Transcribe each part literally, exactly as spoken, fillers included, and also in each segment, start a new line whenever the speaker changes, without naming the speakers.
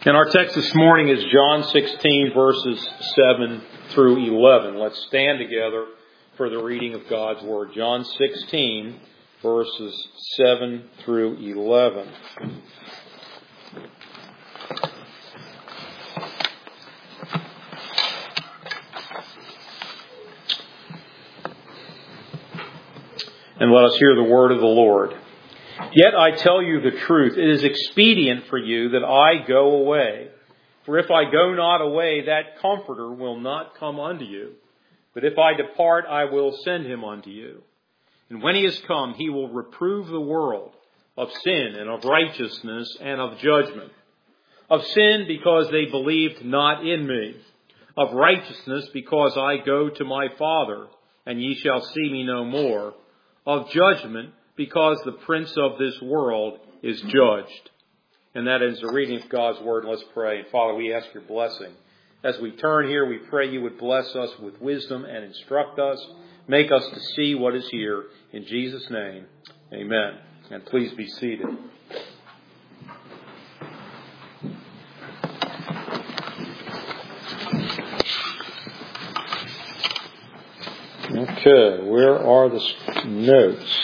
And our text this morning is John sixteen, verses seven through eleven. Let's stand together for the reading of God's Word. John sixteen, verses seven through eleven. And let us hear the word of the Lord. Yet I tell you the truth, it is expedient for you that I go away. For if I go not away, that Comforter will not come unto you. But if I depart, I will send him unto you. And when he is come, he will reprove the world of sin and of righteousness and of judgment. Of sin, because they believed not in me. Of righteousness, because I go to my Father, and ye shall see me no more. Of judgment, because the prince of this world is judged. And that is the reading of God's Word. Let's pray. And Father, we ask your blessing. As we turn here, we pray you would bless us with wisdom and instruct us. Make us to see what is here. In Jesus' name, amen. And please be seated. Okay, where are the notes?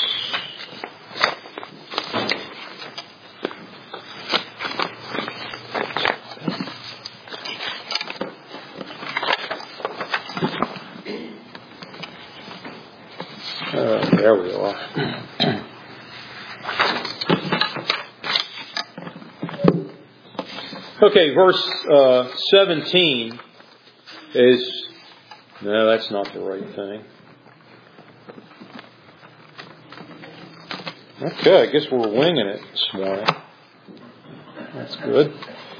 Uh, there we are. Okay, verse uh, seventeen is... No, that's not the right thing. Okay, I guess we're winging it this morning. That's good.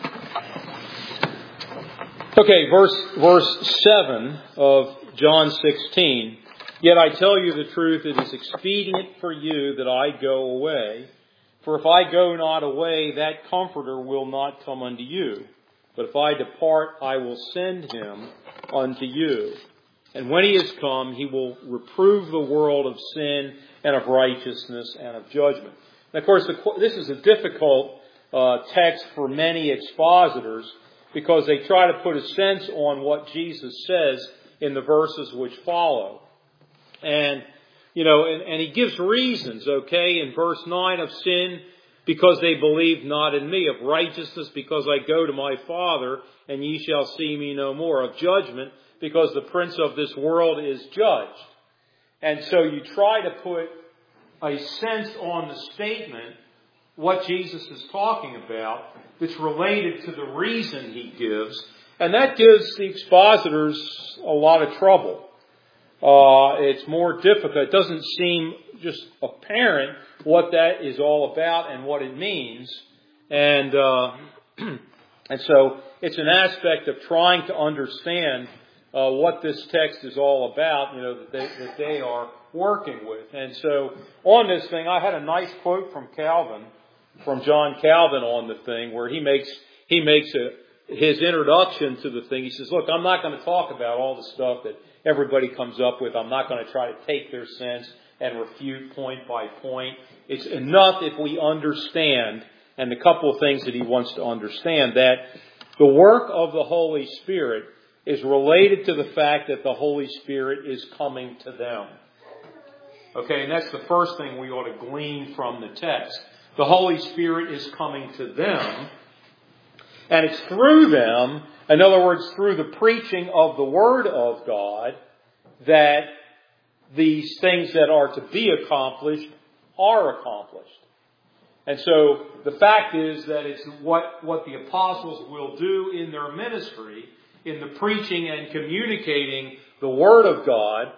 Okay, verse verse seven of John sixteen. Yet I tell you the truth, it is expedient for you that I go away. For if I go not away, that Comforter will not come unto you. But if I depart, I will send him unto you. And when he is come, he will reprove the world of sin and of righteousness and of judgment. And of course, this is a difficult uh, text for many expositors because they try to put a sense on what Jesus says in the verses which follow. And, you know, and, and he gives reasons, okay, in verse nine of sin, because they believe not in me, of righteousness, because I go to my Father, and ye shall see me no more, of judgment, because the prince of this world is judged. And so you try to put a sense on the statement, what Jesus is talking about, that's related to the reason he gives. And that gives the expositors a lot of trouble. Uh, it's more difficult. It doesn't seem just apparent what that is all about and what it means. And, uh, and so it's an aspect of trying to understand Uh, what this text is all about, you know, that they, that they are working with. And so on this thing, I had a nice quote from Calvin, from John Calvin on the thing, where he makes, he makes a, his introduction to the thing. He says, look, I'm not going to talk about all the stuff that everybody comes up with. I'm not going to try to take their sense and refute point by point. It's enough if we understand, and the couple of things that he wants to understand, that the work of the Holy Spirit is related to the fact that the Holy Spirit is coming to them. Okay, and that's the first thing we ought to glean from the text. The Holy Spirit is coming to them, and it's through them, in other words, through the preaching of the Word of God, that these things that are to be accomplished are accomplished. And so the fact is that it's what, what the apostles will do in their ministry, in the preaching and communicating the Word of God,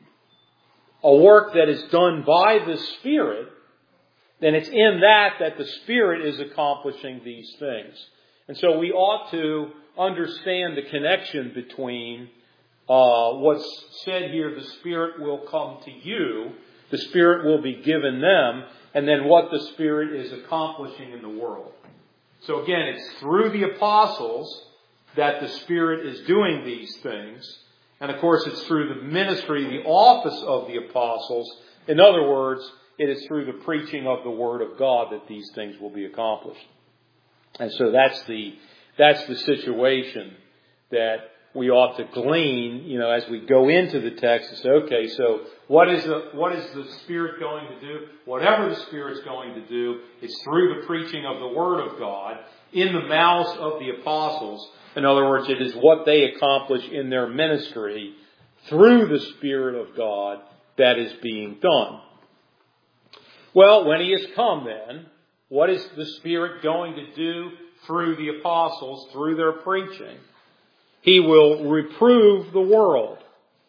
a work that is done by the Spirit, then it's in that that the Spirit is accomplishing these things. And so we ought to understand the connection between uh, what's said here, the Spirit will come to you, the Spirit will be given them, and then what the Spirit is accomplishing in the world. So again, it's through the apostles that the Spirit is doing these things. And of course, it's through the ministry, the office of the apostles. In other words, it is through the preaching of the Word of God that these things will be accomplished. And so that's the that's the situation that we ought to glean, you know, as we go into the text and say, okay, so what is the, what is the Spirit going to do? Whatever the Spirit's going to do, it's through the preaching of the Word of God in the mouths of the apostles. In other words, it is what they accomplish in their ministry through the Spirit of God that is being done. Well, when He has come then, what is the Spirit going to do through the apostles, through their preaching? He will reprove the world.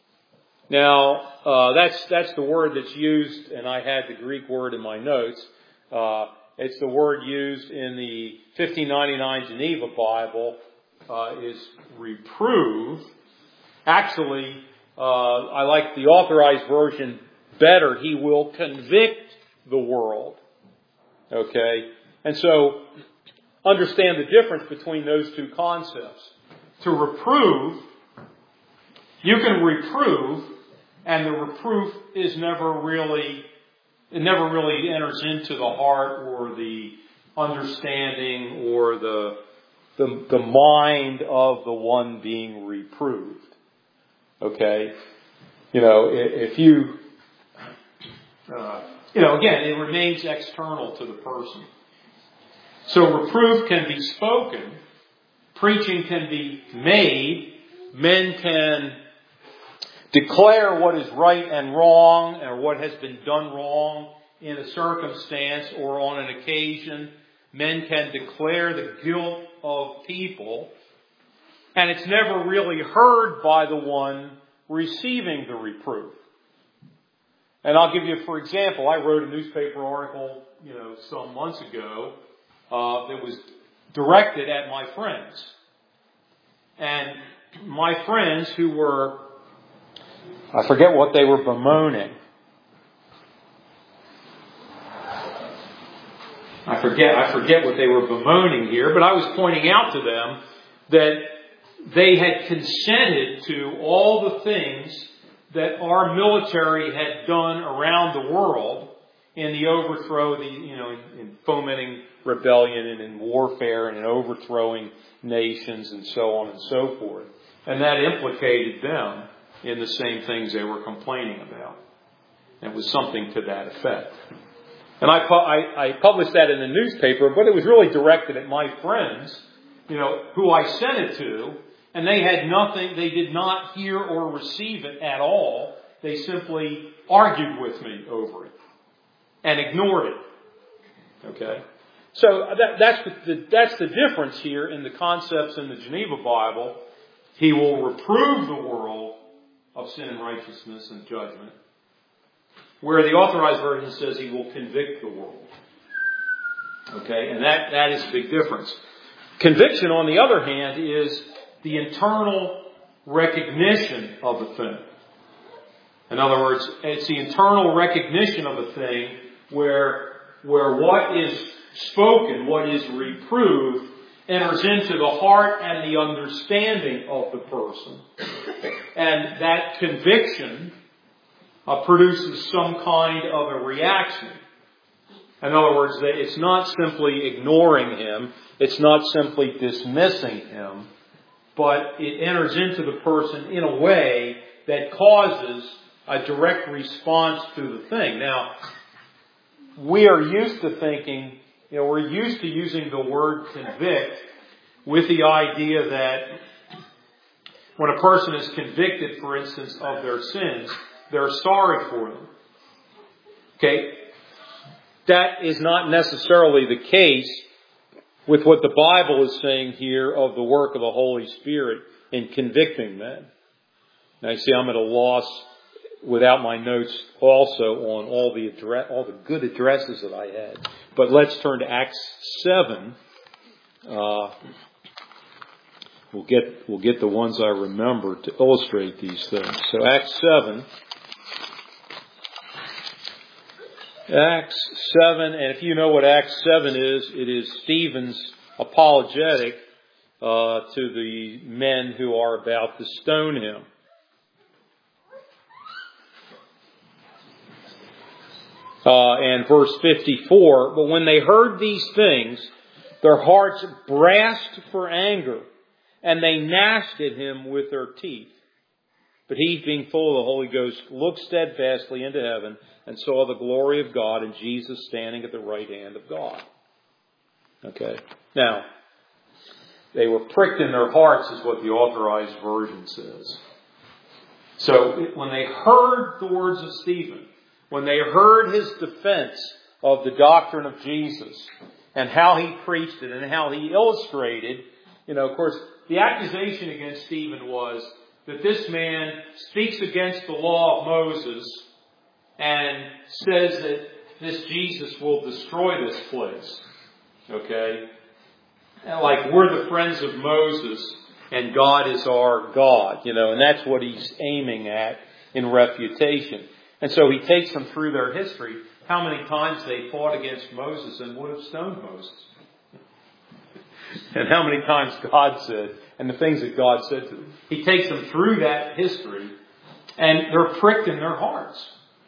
Now, uh, that's that's the word that's used, and I had the Greek word in my notes. Uh, it's the word used in the fifteen ninety-nine Geneva Bible, uh, is reprove. Actually, uh, I like the Authorized Version better. He will convict the world. Okay? And so, understand the difference between those two concepts. To reprove, you can reprove, and the reproof is never really, it never really enters into the heart or the understanding or the, the, the mind of the one being reproved. Okay? You know, if you, uh, you know, again, it remains external to the person. So reproof can be spoken. Preaching can be made. Men can declare what is right and wrong or what has been done wrong in a circumstance or on an occasion. Men can declare the guilt of people. And it's never really heard by the one receiving the reproof. And I'll give you, for example, I wrote a newspaper article, you know, some months ago uh, that was directed at my friends. And my friends who were, I forget what they were bemoaning. I forget, I forget what they were bemoaning here, but I was pointing out to them that they had consented to all the things that our military had done around the world in the overthrow, the you know, in, in fomenting rebellion and in warfare and in overthrowing nations and so on and so forth. And that implicated them in the same things they were complaining about. And it was something to that effect. And I, I, I published that in the newspaper, but it was really directed at my friends, you know, who I sent it to, and they had nothing, they did not hear or receive it at all. They simply argued with me over it and ignored it. Okay? So that, that's, the, that's the difference here in the concepts in the Geneva Bible. He will reprove the world of sin and righteousness and judgment. Where the Authorized Version says he will convict the world. Okay? And that, that is a big difference. Conviction, on the other hand, is the internal recognition of a thing. In other words, it's the internal recognition of a thing where, where what is spoken, what is reproved, enters into the heart and the understanding of the person. And that conviction uh, produces some kind of a reaction. In other words, it's not simply ignoring him. It's not simply dismissing him. But it enters into the person in a way that causes a direct response to the thing. Now, we are used to thinking, you know, we're used to using the word convict with the idea that when a person is convicted, for instance, of their sins, they're sorry for them. Okay? That is not necessarily the case with what the Bible is saying here of the work of the Holy Spirit in convicting men. Now, you see, I'm at a loss without my notes also on all the address, all the good addresses that I had. But let's turn to Acts seven. Uh, we'll get we'll get the ones I remember to illustrate these things. So Acts seven. Acts seven, and if you know what Acts seven is, it is Stephen's apologetic uh, to the men who are about to stone him. Uh, and verse fifty-four, but when they heard these things, their hearts brast for anger, and they gnashed at him with their teeth. But he, being full of the Holy Ghost, looked steadfastly into heaven and saw the glory of God and Jesus standing at the right hand of God. Okay. Now, they were pricked in their hearts is what the Authorized Version says. So when they heard the words of Stephen, when they heard his defense of the doctrine of Jesus and how he preached it and how he illustrated, you know, of course, the accusation against Stephen was that this man speaks against the law of Moses and says that this Jesus will destroy this place. Okay? And like we're the friends of Moses and God is our God, you know, and that's what he's aiming at in refutation. And so he takes them through their history, how many times they fought against Moses and would have stoned Moses. And how many times God said, and the things that God said to them. He takes them through that history, and they're pricked in their hearts.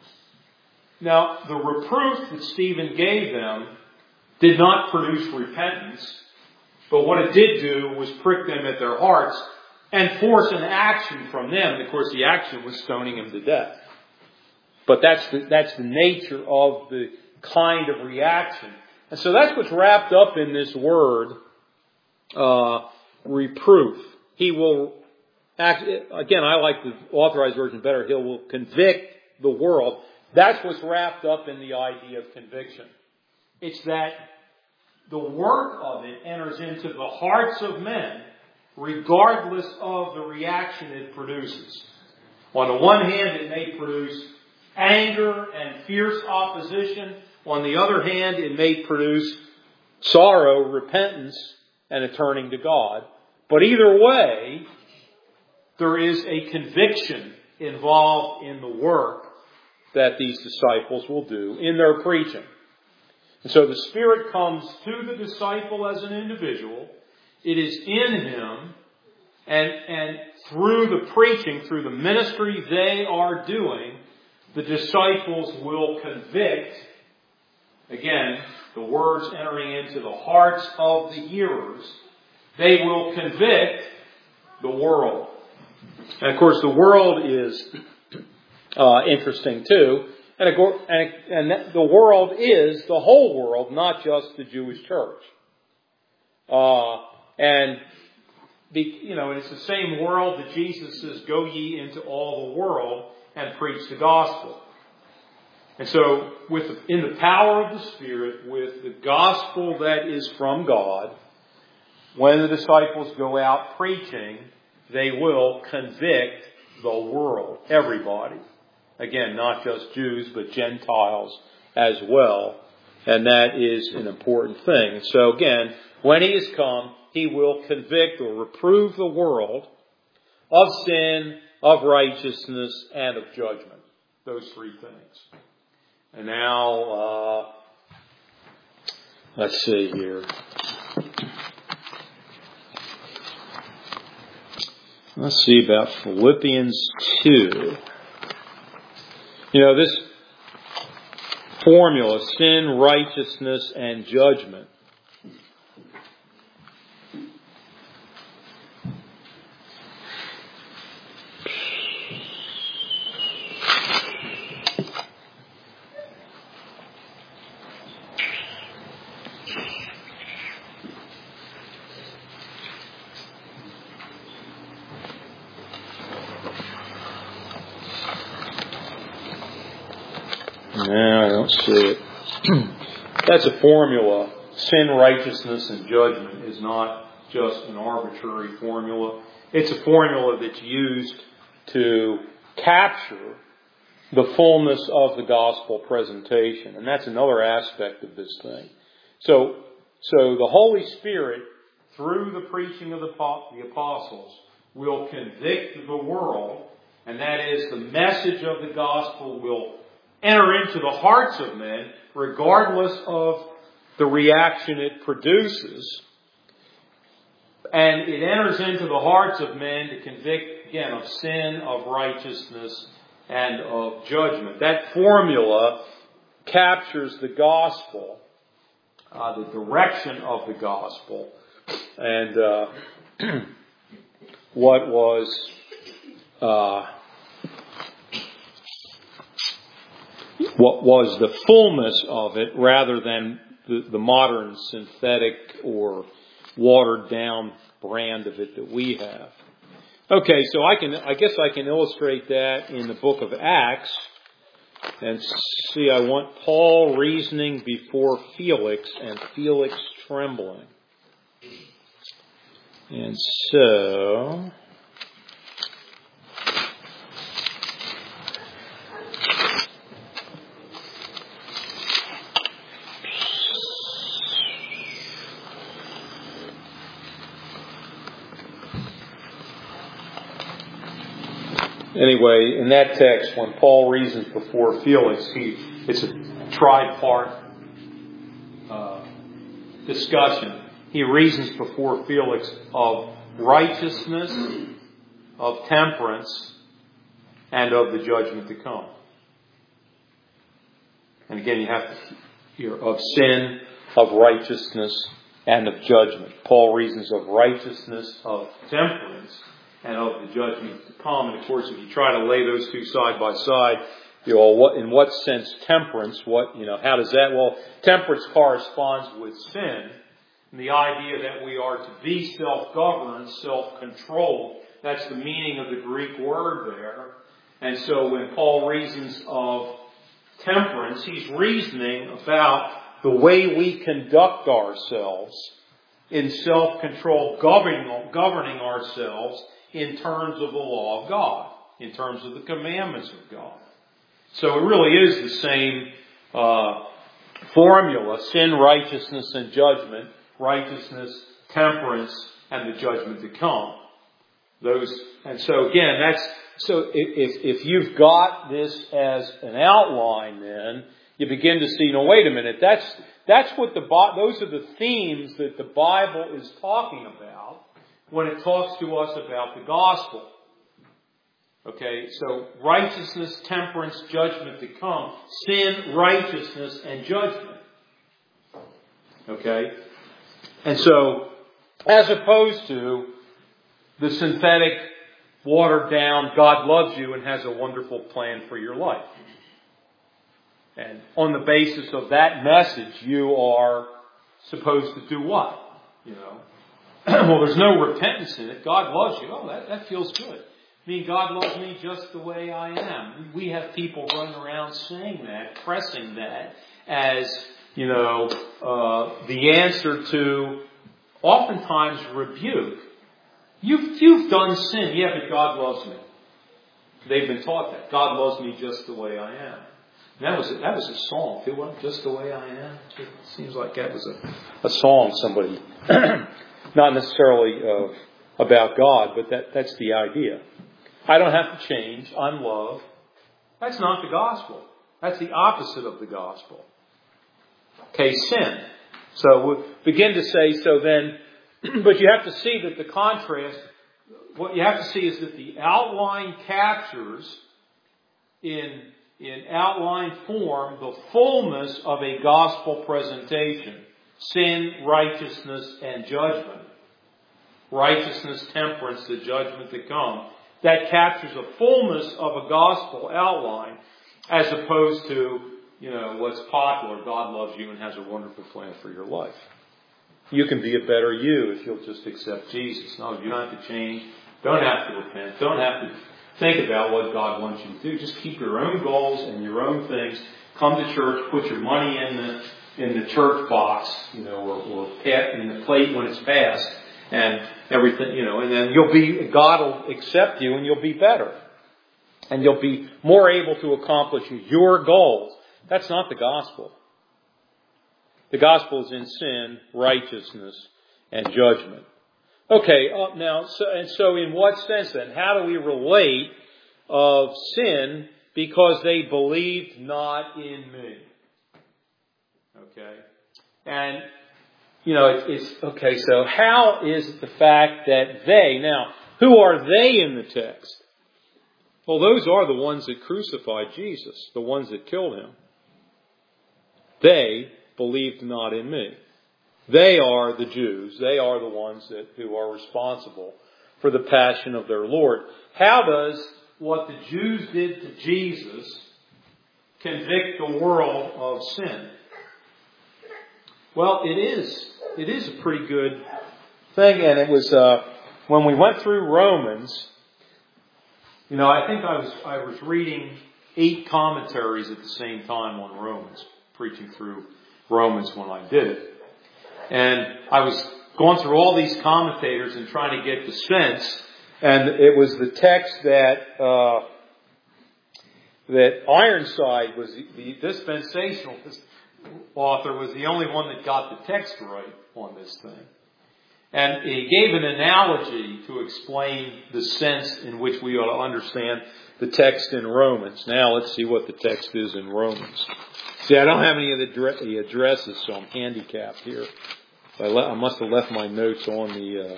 Now, the reproof that Stephen gave them did not produce repentance, but what it did do was prick them at their hearts and force an action from them. And of course, the action was stoning him to death. But that's the, that's the nature of the kind of reaction. And so that's what's wrapped up in this word, uh, reproof. He will act, again, I like the Authorized Version better. He will convict the world. That's what's wrapped up in the idea of conviction. It's that the work of it enters into the hearts of men regardless of the reaction it produces. On the one hand, it may produce anger and fierce opposition. On the other hand, it may produce sorrow, repentance, and a turning to God. But either way, there is a conviction involved in the work that these disciples will do in their preaching. And so the Spirit comes to the disciple as an individual. It is in him, and, and through the preaching, through the ministry they are doing, the disciples will convict, again, the words entering into the hearts of the hearers, they will convict the world. And of course, the world is uh, interesting too. And, and, and the world is the whole world, not just the Jewish church. Uh, and, the, you know, it's the same world that Jesus says, go ye into all the world and preach the gospel. And so, with the, in the power of the Spirit, with the gospel that is from God, when the disciples go out preaching, they will convict the world, everybody. Again, not just Jews, but Gentiles as well. And that is an important thing. So again, when he has come, he will convict or reprove the world of sin, of righteousness, and of judgment. Those three things. And now, uh, let's see here. Let's see about Philippians two. You know, this formula, sin, righteousness, and judgment. No, I don't see it. That's a formula. Sin, righteousness, and judgment is not just an arbitrary formula. It's a formula that's used to capture the fullness of the gospel presentation. And that's another aspect of this thing. So, so the Holy Spirit, through the preaching of the apostles, will convict the world. And that is, the message of the gospel will enter into the hearts of men, regardless of the reaction it produces. And it enters into the hearts of men to convict, again, of sin, of righteousness, and of judgment. That formula captures the gospel uh, the direction of the gospel, and uh, what was uh, what was the fullness of it, rather than the, the modern synthetic or watered down brand of it that we have. Okay, so I can, I guess I can illustrate that in the book of Acts. And see, I want Paul reasoning before Felix and Felix trembling. And so, anyway, in that text, when Paul reasons before Felix, he, it's a tri-part uh, discussion. He reasons before Felix of righteousness, of temperance, and of the judgment to come. And again, you have to hear of sin, of righteousness, and of judgment. Paul reasons of righteousness, of temperance, and of the judgment to come. And of course, if you try to lay those two side by side, you know, what, in what sense temperance, what, you know, how does that, well, temperance corresponds with sin, and the idea that we are to be self-governed, self-controlled. That's the meaning of the Greek word there. And so when Paul reasons of temperance, he's reasoning about the way we conduct ourselves in self-control, governing, governing ourselves in terms of the law of God, in terms of the commandments of God. So it really is the same uh, formula: sin, righteousness, and judgment. Righteousness, temperance, and the judgment to come. Those, and so again, that's so. If if you've got this as an outline, then you begin to see. No, wait a minute. That's that's what the those are the themes that the Bible is talking about when it talks to us about the gospel. Okay, so righteousness, temperance, judgment to come. Sin, righteousness, and judgment. Okay? And so, as opposed to the synthetic, watered down, God loves you and has a wonderful plan for your life. And on the basis of that message, you are supposed to do what? You know? Well, there's no repentance in it. God loves you. Oh, that, that feels good. I mean, God loves me just the way I am. We have people running around saying that, pressing that as, you know, uh, the answer to oftentimes rebuke. You've, you've done sin. Yeah, but God loves me. They've been taught that. God loves me just the way I am. And that was a, that was a song. It wasn't just the way I am. It seems like that was a, a song somebody, not necessarily uh, about God, but that, that's the idea. I don't have to change. I'm loved. That's not the gospel. That's the opposite of the gospel. Okay, sin. So we'll begin to say, so then, but you have to see that the contrast, what you have to see is that the outline captures in, in outline form the fullness of a gospel presentation. Sin, righteousness, and judgment. Righteousness, temperance, the judgment to come. That captures a fullness of a gospel outline as opposed to, you know, what's popular. God loves you and has a wonderful plan for your life. You can be a better you if you'll just accept Jesus. No, you don't have to change. Don't have to repent. Don't have to think about what God wants you to do. Just keep your own goals and your own things. Come to church. Put your money in the in the church box, you know, or, or in the plate when it's passed, and everything, you know. And then you'll be God will accept you, and you'll be better, and you'll be more able to accomplish your goals. That's not the gospel. The gospel is in sin, righteousness, and judgment. Okay, uh, now, so, and so in what sense then? How do we relate of sin because they believed not in me? Okay. And, you know, it's, it's, okay, so how is it the fact that they, now, who are they in the text? Well, those are the ones that crucified Jesus, the ones that killed him. They believed not in me. They are the Jews. They are the ones that, who are responsible for the passion of their Lord. How does what the Jews did to Jesus convict the world of sin? Well, it is. It is a pretty good thing. And it was, uh, when we went through Romans, you know, I think I was, I was reading eight commentaries at the same time on Romans, preaching through Romans when I did it. And I was going through all these commentators and trying to get the sense. And it was the text that, uh, that Ironside was the, the dispensationalist author was the only one that got the text right on this thing. And he gave an analogy to explain the sense in which we ought to understand the text in Romans. Now let's see what the text is in Romans. See, I don't have any of the addresses, so I'm handicapped here. I, le- I must have left my notes on the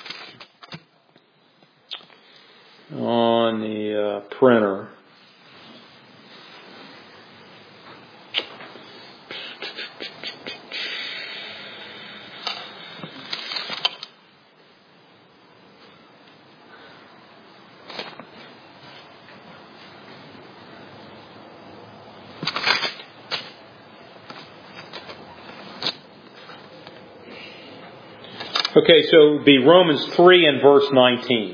uh, on the uh, printer. Okay, so it would be Romans three and verse nineteen.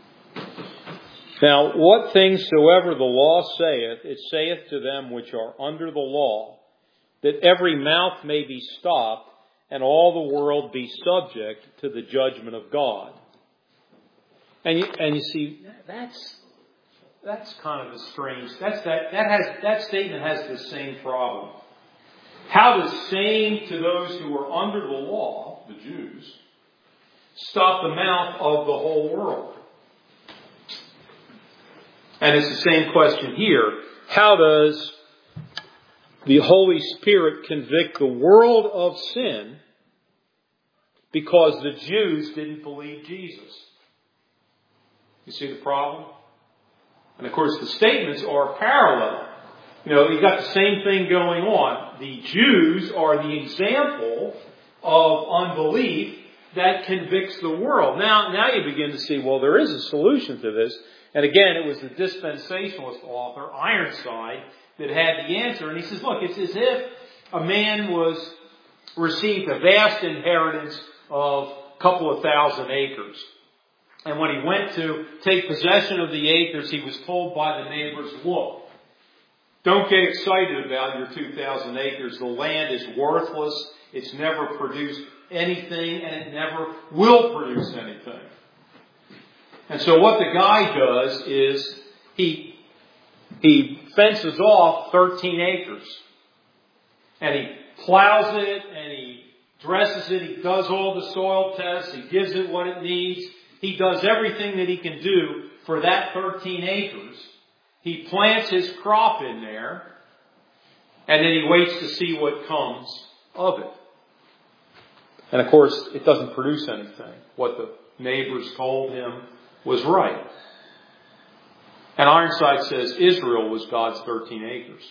Now, what things soever the law saith, it saith to them which are under the law, that every mouth may be stopped, and all the world be subject to the judgment of God. And you, and you see, that's that's kind of a strange. That's that that has that statement has the same problem. How does saying to those who are under the law, the Jews, stop the mouth of the whole world? And it's the same question here. How does the Holy Spirit convict the world of sin because the Jews didn't believe Jesus? You see the problem? And of course the statements are parallel. You know, you've got the same thing going on. The Jews are the example of unbelief that convicts the world. Now, now you begin to see, well, there is a solution to this. And again, it was the dispensationalist author, Ironside, that had the answer. And he says, look, it's as if a man was received a vast inheritance of a couple of thousand acres. And when he went to take possession of the acres, he was told by the neighbors, look, don't get excited about your two thousand acres. The land is worthless. It's never produced anything, and it never will produce anything. And so what the guy does is he he fences off thirteen acres. And he plows it, and he dresses it. He does all the soil tests. He gives it what it needs. He does everything that he can do for that thirteen acres. He plants his crop in there, and then he waits to see what comes of it. And of course, it doesn't produce anything. What the neighbors told him was right. And Ironside says Israel was God's thirteen acres.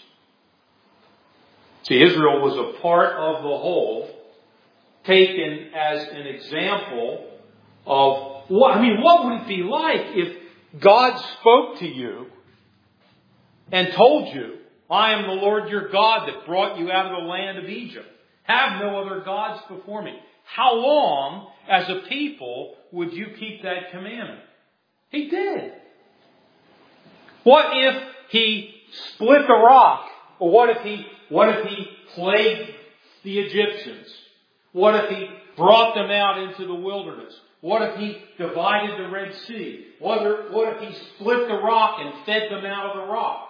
See, Israel was a part of the whole, taken as an example of what, I mean, what would it be like if God spoke to you and told you, I am the Lord your God that brought you out of the land of Egypt. Have no other gods before me. How long, as a people, would you keep that commandment? He did. What if he split the rock? Or what if he, what if he plagued the Egyptians? What if he brought them out into the wilderness? What if he divided the Red Sea? What if, what if he split the rock and fed them out of the rock?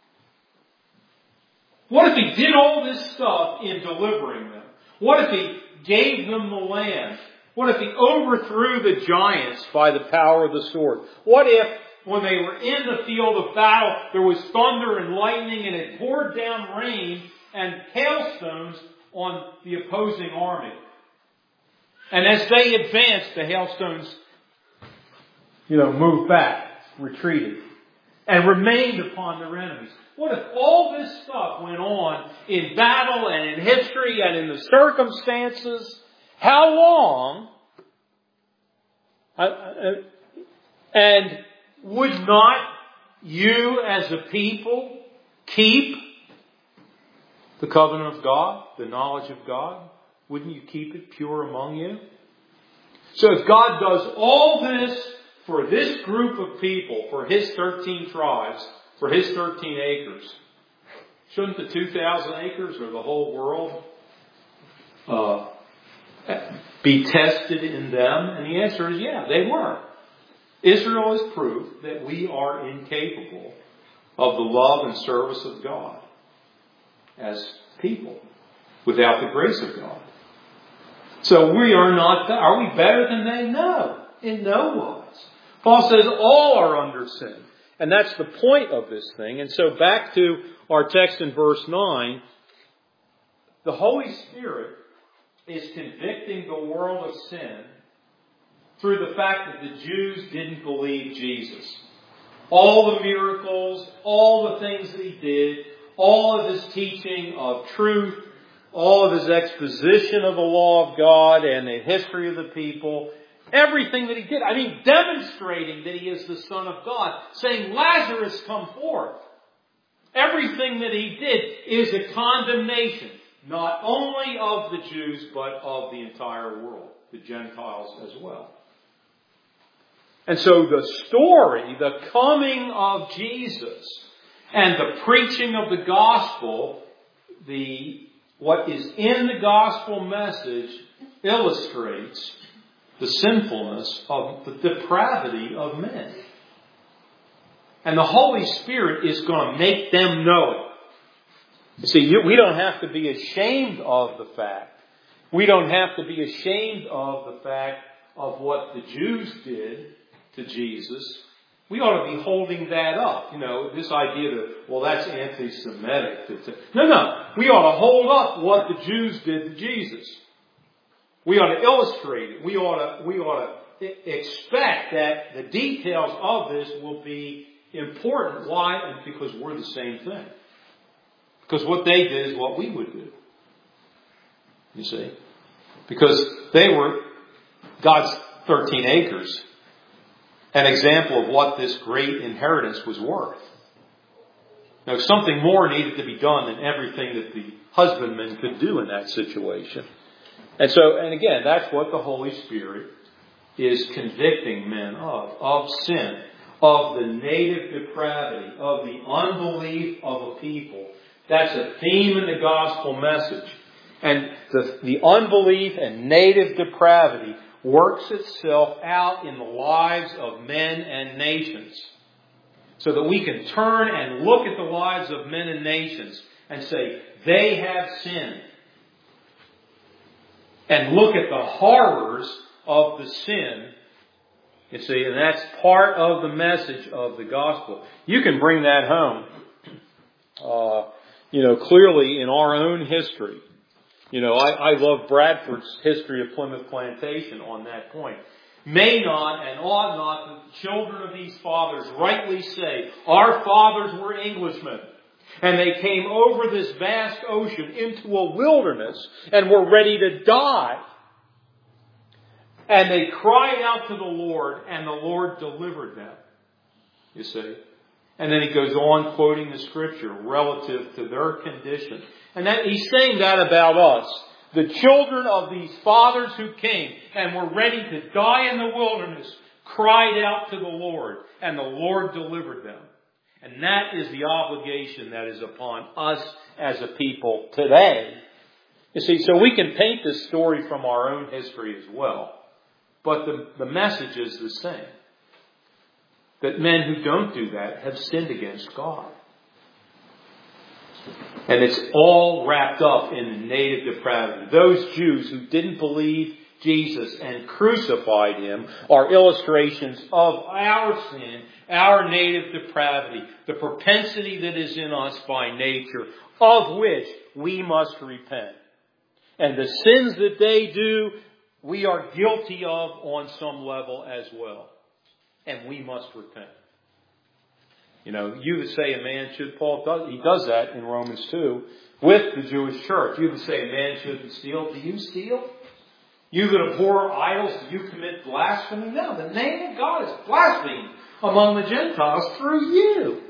What if he did all this stuff in delivering them? What if he gave them the land? What if he overthrew the giants by the power of the sword? What if, when they were in the field of battle, there was thunder and lightning and it poured down rain and hailstones on the opposing army? And as they advanced, the hailstones, you know, moved back, retreated, and remained upon their enemies. What if all this stuff went on in battle and in history and in the circumstances How long? I, I, and would not you as a people keep the covenant of God, the knowledge of God? Wouldn't you keep it pure among you? So if God does all this for this group of people, for His thirteen tribes, for His thirteen acres, shouldn't the two thousand acres or the whole world uh, be tested in them? And the answer is yeah, they were. Israel is proof that we are incapable of the love and service of God as people without the grace of God. So we are not, are we better than they? No, in no wise. Paul says all are under sin. And that's the point of this thing. And so back to our text in verse nine, the Holy Spirit is convicting the world of sin through the fact that the Jews didn't believe Jesus. All the miracles, all the things that He did, all of His teaching of truth, all of His exposition of the law of God and the history of the people, everything that He did. I mean, demonstrating that He is the Son of God, saying, Lazarus, come forth. Everything that He did is a condemnation, not only of the Jews, but of the entire world, the Gentiles as well. And so the story, the coming of Jesus, and the preaching of the gospel, the what is in the gospel message illustrates the sinfulness of the depravity of men. And the Holy Spirit is going to make them know it. You see, we don't have to be ashamed of the fact. We don't have to be ashamed of the fact of what the Jews did to Jesus. We ought to be holding that up. You know, this idea that, well, that's anti-Semitic. No, no. We ought to hold up what the Jews did to Jesus. We ought to illustrate it. We ought to, we ought to expect that the details of this will be important. Why? Because we're the same thing. Because what they did is what we would do. You see? Because they were God's thirteen acres. An example of what this great inheritance was worth. Now, something more needed to be done than everything that the husbandman could do in that situation. And so, and again, that's what the Holy Spirit is convicting men of. Of sin. Of the native depravity. Of the unbelief of a people. That's a theme in the gospel message. And the, the unbelief and native depravity works itself out in the lives of men and nations. So that we can turn and look at the lives of men and nations and say, they have sinned. And look at the horrors of the sin. You see, and that's part of the message of the gospel. You can bring that home, uh, you know, clearly in our own history. You know, I, I love Bradford's history of Plymouth Plantation on that point. May not and ought not the children of these fathers rightly say, our fathers were Englishmen, and they came over this vast ocean into a wilderness and were ready to die. And they cried out to the Lord, and the Lord delivered them. You see? And then he goes on quoting the scripture relative to their condition. And that he's saying that about us. The children of these fathers who came and were ready to die in the wilderness cried out to the Lord, and the Lord delivered them. And that is the obligation that is upon us as a people today. You see, so we can paint this story from our own history as well. But the, the message is the same. That men who don't do that have sinned against God. And it's all wrapped up in native depravity. Those Jews who didn't believe Jesus and crucified Him are illustrations of our sin, our native depravity, the propensity that is in us by nature, of which we must repent. And the sins that they do, we are guilty of on some level as well. And we must repent. You know, you that say a man should, Paul does, he does that in Romans two with the Jewish church. You that say a man shouldn't steal, do you steal? You that abhor idols, do you commit blasphemy? No, the name of God is blasphemed among the Gentiles through you.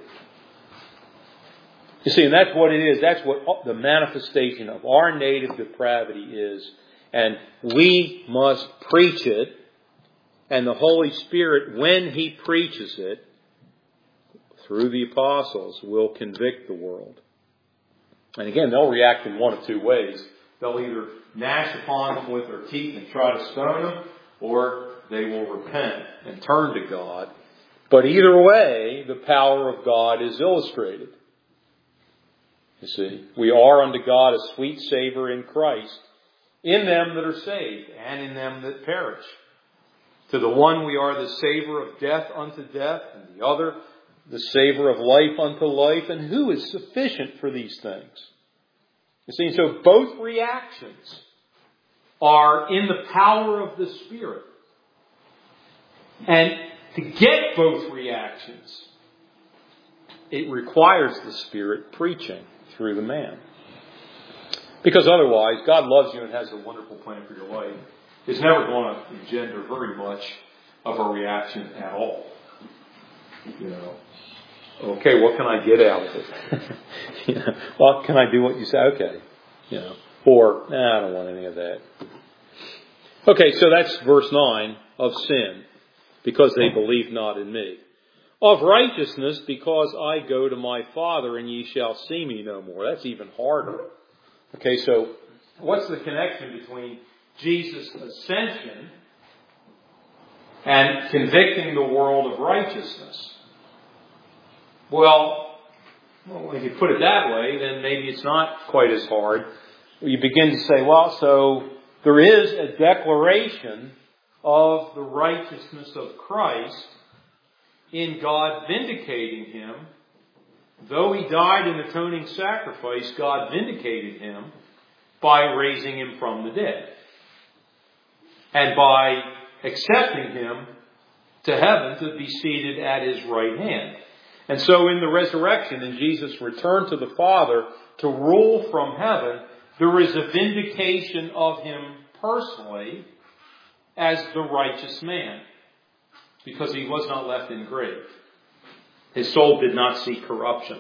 You see, and that's what it is. That's what the manifestation of our native depravity is. And we must preach it. And the Holy Spirit, when He preaches it, through the apostles, will convict the world. And again, they'll react in one of two ways. They'll either gnash upon them with their teeth and try to stone them, or they will repent and turn to God. But either way, the power of God is illustrated. You see, we are unto God a sweet savor in Christ, in them that are saved, and in them that perish. To the one we are the savor of death unto death, and the other the savor of life unto life. And who is sufficient for these things? You see, so both reactions are in the power of the Spirit. And to get both reactions, it requires the Spirit preaching through the man. Because otherwise, God loves you and has a wonderful plan for your life. It's never going to engender very much of a reaction at all. You know, okay, what can I get out of it? you know, well, can I do what you say? Okay. You know, or, nah, I don't want any of that. Okay, so that's verse nine of sin, because they believe not in me. Of righteousness, because I go to my Father, and ye shall see me no more. That's even harder. Okay, so what's the connection between Jesus' ascension and convicting the world of righteousness? Well, well, if you put it that way, then maybe it's not quite as hard. You begin to say, well, so there is a declaration of the righteousness of Christ in God vindicating Him. Though He died an atoning sacrifice, God vindicated Him by raising Him from the dead. And by accepting Him to heaven to be seated at His right hand. And so in the resurrection and Jesus' return to the Father to rule from heaven, there is a vindication of Him personally as the righteous man. Because He was not left in grave. His soul did not see corruption.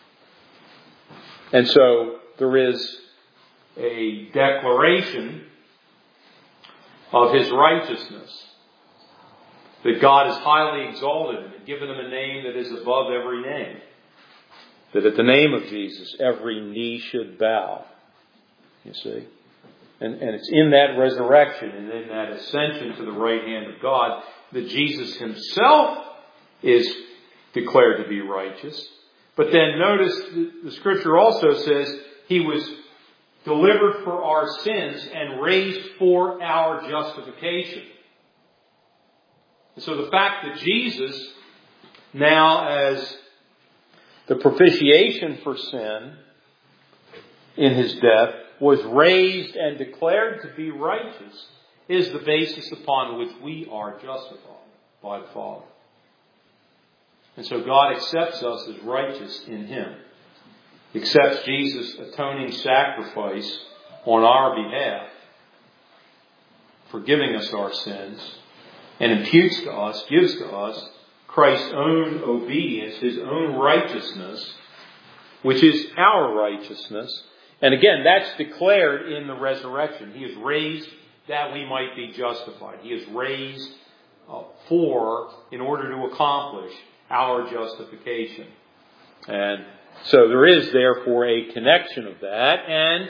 And so there is a declaration of His righteousness. That God has highly exalted Him and given Him a name that is above every name. That at the name of Jesus, every knee should bow. You see? And, and it's in that resurrection and in that ascension to the right hand of God that Jesus Himself is declared to be righteous. But then notice the, the Scripture also says He was delivered for our sins and raised for our justification. And so the fact that Jesus, now as the propitiation for sin in His death, was raised and declared to be righteous, is the basis upon which we are justified by the Father. And so God accepts us as righteous in Him. He accepts Jesus' atoning sacrifice on our behalf, forgiving us our sins, and imputes to us, gives to us, Christ's own obedience, His own righteousness, which is our righteousness. And again, that's declared in the resurrection. He is raised that we might be justified. He is raised uh, for, in order to accomplish our justification. And so there is therefore a connection of that. And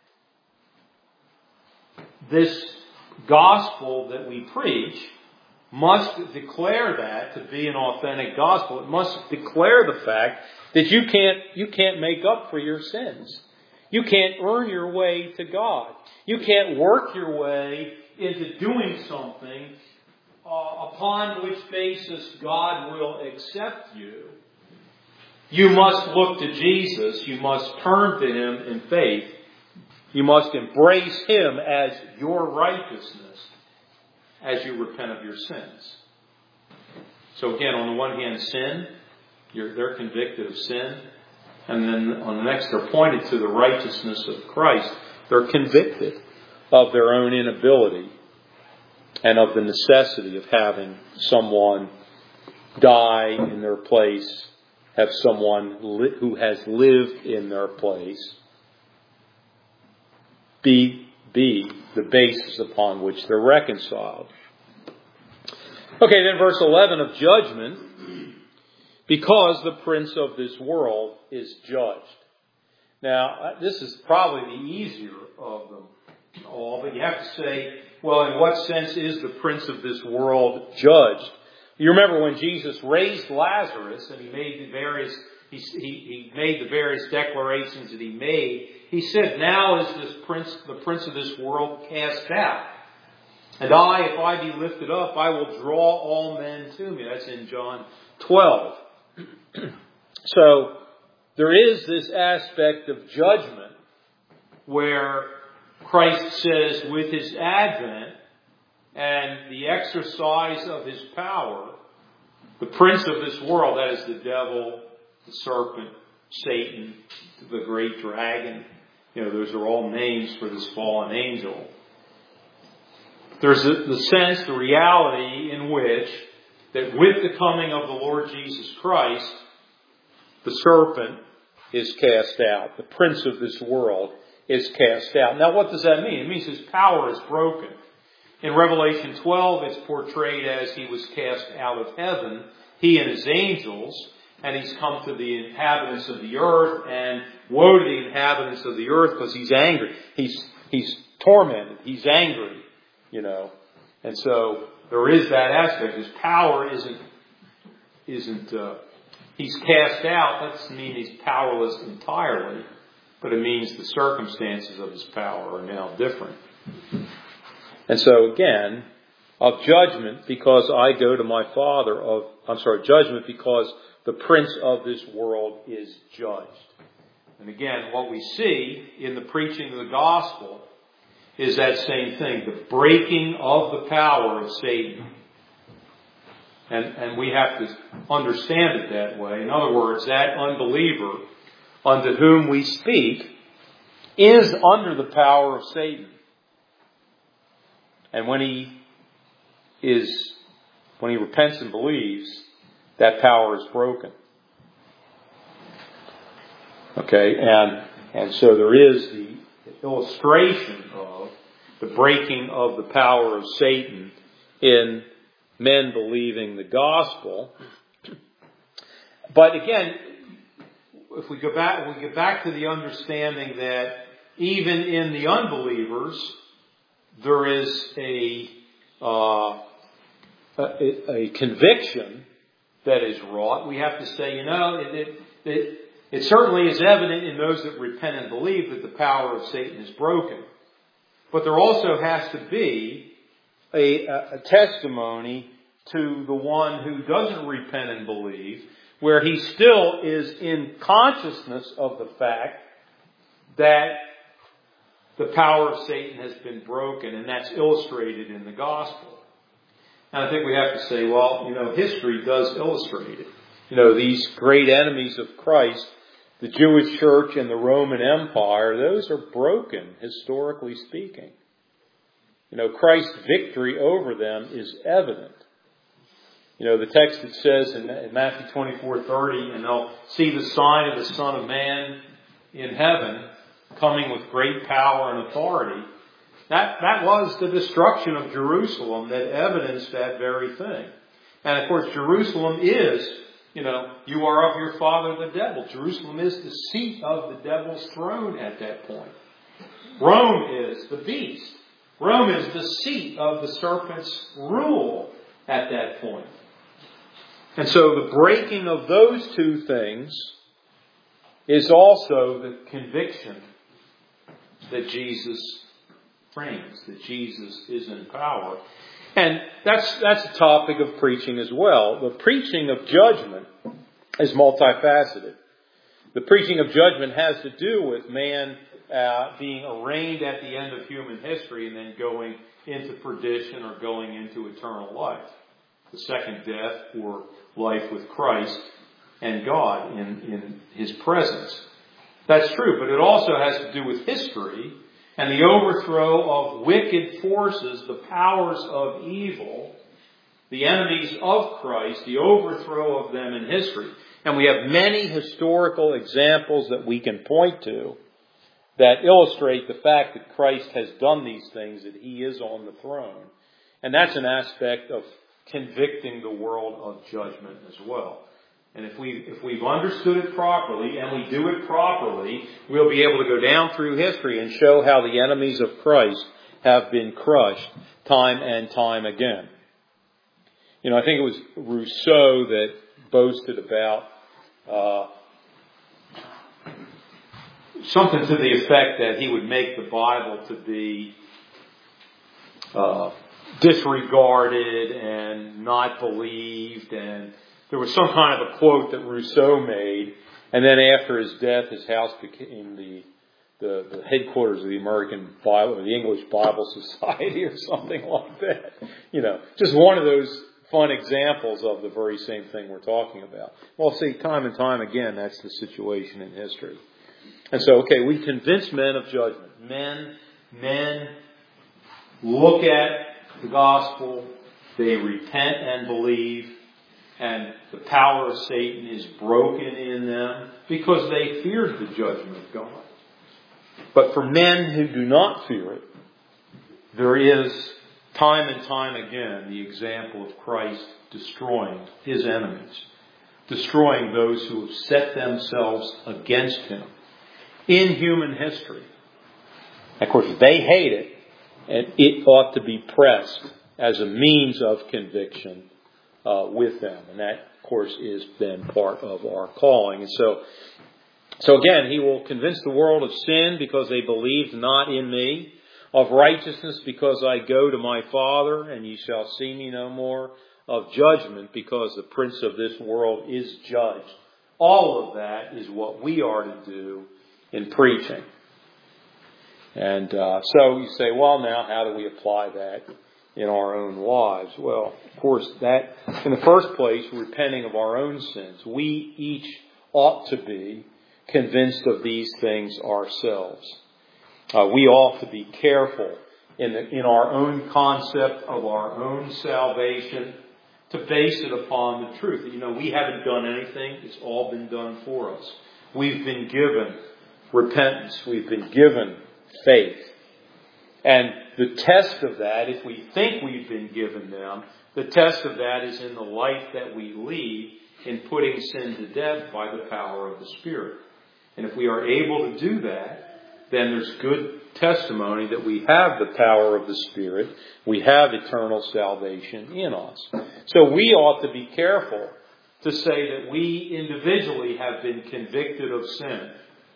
this gospel that we preach must declare that to be an authentic gospel. It must declare the fact that you can't, you can't make up for your sins. You can't earn your way to God. You can't work your way into doing something uh, upon which basis God will accept you. You must look to Jesus. You must turn to Him in faith. You must embrace Him as your righteousness as you repent of your sins. So again, on the one hand, sin. You're, they're convicted of sin. And then on the next, they're pointed to the righteousness of Christ. They're convicted of their own inability and of the necessity of having someone die in their place, have someone li- who has lived in their place be, be the basis upon which they're reconciled. Okay, then verse eleven of judgment, because the prince of this world is judged. Now, this is probably the easier of them all, but you have to say, well, in what sense is the prince of this world judged? You remember when Jesus raised Lazarus and he made the various he, he, he made the various declarations that he made. He said, "Now is this prince, the prince of this world, cast out. And I, if I be lifted up, I will draw all men to me." That's in John twelve. So there is this aspect of judgment where Christ says, with his advent and the exercise of his power, the prince of this world, that is the devil, the serpent, Satan, the great dragon, you know, those are all names for this fallen angel. There's the, the sense, the reality in which that with the coming of the Lord Jesus Christ, the serpent is cast out. The prince of this world is cast out. Now, what does that mean? It means his power is broken. In Revelation twelve, it's portrayed as he was cast out of heaven, he and his angels, and he's come to the inhabitants of the earth, and woe to the inhabitants of the earth because he's angry. He's, he's tormented. He's angry, you know. And so there is that aspect. His power isn't, isn't, uh, he's cast out. That doesn't mean he's powerless entirely, but it means the circumstances of his power are now different. And so again, of judgment because I go to my Father, of, I'm sorry, judgment because the prince of this world is judged. And again, what we see in the preaching of the gospel is that same thing, the breaking of the power of Satan. And, and we have to understand it that way. In other words, that unbeliever unto whom we speak is under the power of Satan. And when he is, when he repents and believes, that power is broken. Okay, and, and so there is the illustration of the breaking of the power of Satan in men believing the gospel. But again, if we go back, we get back to the understanding that even in the unbelievers, there is a, uh, a, a conviction that is wrought. We have to say, you know, it, it, it, it certainly is evident in those that repent and believe that the power of Satan is broken. But there also has to be a, a testimony to the one who doesn't repent and believe, where he still is in consciousness of the fact that the power of Satan has been broken, and that's illustrated in the gospel. And I think we have to say, well, you know, history does illustrate it. You know, these great enemies of Christ, the Jewish church and the Roman Empire, those are broken, historically speaking. You know, Christ's victory over them is evident. You know, the text that says in Matthew twenty-four thirty, and they'll see the sign of the Son of Man in heaven, coming with great power and authority. That, that was the destruction of Jerusalem that evidenced that very thing. And of course, Jerusalem is, you know, you are of your father the devil. Jerusalem is the seat of the devil's throne at that point. Rome is the beast. Rome is the seat of the serpent's rule at that point. And so the breaking of those two things is also the conviction that Jesus reigns, that Jesus is in power. And that's that's a topic of preaching as well. The preaching of judgment is multifaceted. The preaching of judgment has to do with man uh, being arraigned at the end of human history and then going into perdition or going into eternal life. The second death or life with Christ and God in, in His presence. That's true, but it also has to do with history and the overthrow of wicked forces, the powers of evil, the enemies of Christ, the overthrow of them in history. And we have many historical examples that we can point to that illustrate the fact that Christ has done these things, that He is on the throne. And that's an aspect of convicting the world of judgment as well. And if we, if we've understood it properly, and we do it properly, we'll be able to go down through history and show how the enemies of Christ have been crushed time and time again. You know, I think it was Rousseau that boasted about uh, something to the effect that he would make the Bible to be uh, disregarded and not believed, and there was some kind of a quote that Rousseau made, and then after his death, his house became the the, the headquarters of the American Bible, or the English Bible Society, or something like that. You know, just one of those fun examples of the very same thing we're talking about. Well, see, time and time again, that's the situation in history. And so, okay, we convince men of judgment. Men, men look at the gospel, they repent and believe, and the power of Satan is broken in them because they feared the judgment of God. But for men who do not fear it, there is time and time again the example of Christ destroying His enemies, destroying those who have set themselves against Him in human history. Of course, they hate it, and it ought to be pressed as a means of conviction uh, with them. And that, of course, is then part of our calling. And so, so again, He will convince the world of sin because they believed not in Me, of righteousness because I go to My Father and ye shall see Me no more, of judgment because the prince of this world is judged. All of that is what we are to do in preaching. And uh, so you say, well, now how do we apply that in our own lives? Well, of course, that in the first place, repenting of our own sins. We each ought to be convinced of these things ourselves. Uh, we ought to be careful in the, in our own concept of our own salvation to base it upon the truth. You know, we haven't done anything. It's all been done for us. We've been given repentance. We've been given faith. And the test of that, if we think we've been given them, the test of that is in the life that we lead in putting sin to death by the power of the Spirit. And if we are able to do that, then there's good testimony that we have the power of the Spirit. We have eternal salvation in us. So we ought to be careful to say that we individually have been convicted of sin.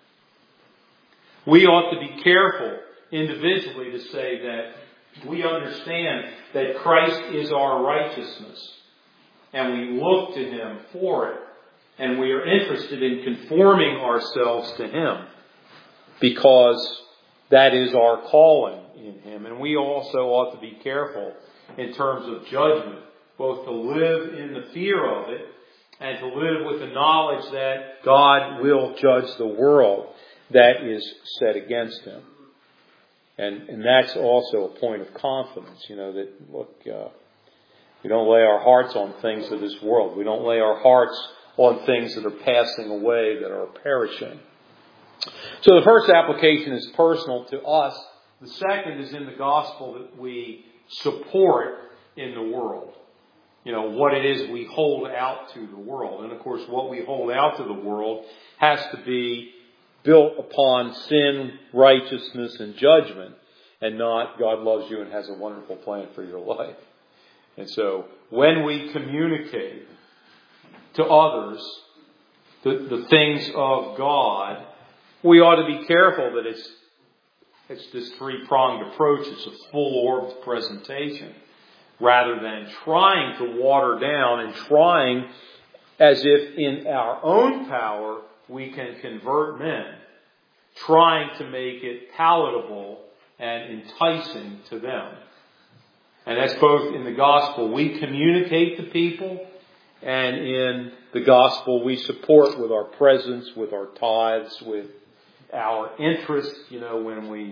We ought to be careful individually to say that we understand that Christ is our righteousness, and we look to Him for it, and we are interested in conforming ourselves to Him because that is our calling in Him. And we also ought to be careful in terms of judgment, both to live in the fear of it and to live with the knowledge that God will judge the world that is set against Him. And, and that's also a point of confidence, you know, that, look, uh, we don't lay our hearts on things of this world. We don't lay our hearts on things that are passing away, that are perishing. So the first application is personal to us. The second is in the gospel that we support in the world. You know, what it is we hold out to the world. And of course, what we hold out to the world has to be built upon sin, righteousness, and judgment, and not God loves you and has a wonderful plan for your life. And so when we communicate to others the, the things of God, we ought to be careful that it's it's this three-pronged approach. It's a full-orbed presentation rather than trying to water down and trying as if in our own power we can convert men, trying to make it palatable and enticing to them. And that's both in the gospel we communicate to people, and in the gospel we support with our presence, with our tithes, with our interest, you know, when we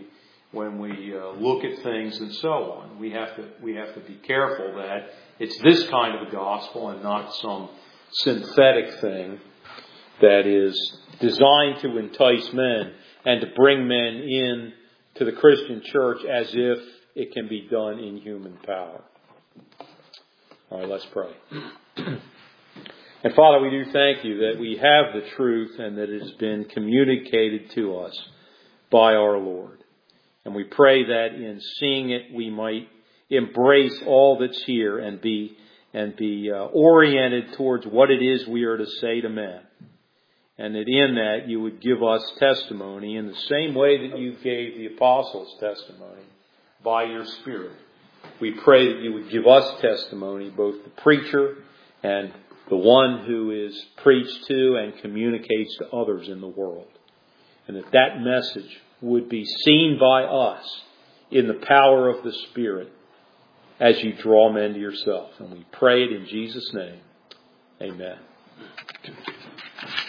when we uh, look at things and so on. We have to we have to be careful that it's this kind of a gospel and not some synthetic thing that is designed to entice men and to bring men in to the Christian church as if it can be done in human power. All right, let's pray. And Father, we do thank you that we have the truth and that it has been communicated to us by our Lord. And we pray that in seeing it, we might embrace all that's here and be and be uh, oriented towards what it is we are to say to men. And that in that you would give us testimony in the same way that you gave the apostles testimony by your Spirit. We pray that you would give us testimony, both the preacher and the one who is preached to and communicates to others in the world. And that that message would be seen by us in the power of the Spirit as you draw men to yourself. And we pray it in Jesus' name. Amen.